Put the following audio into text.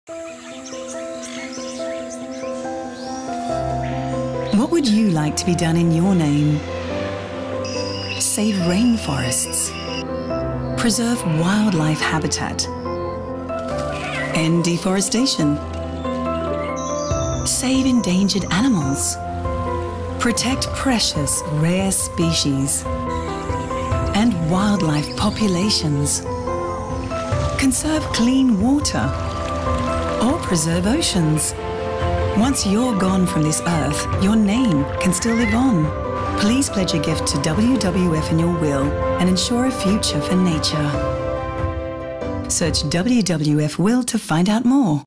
What would you like to be done in your name? Save rainforests. Preserve wildlife habitat. End deforestation. Save endangered animals. Protect precious rare species. And wildlife populations. Conserve clean water. Or preserve oceans. Once you're gone from this earth, your name can still live on. Please pledge a gift to WWF in your will and ensure a future for nature. Search WWF Will to find out more.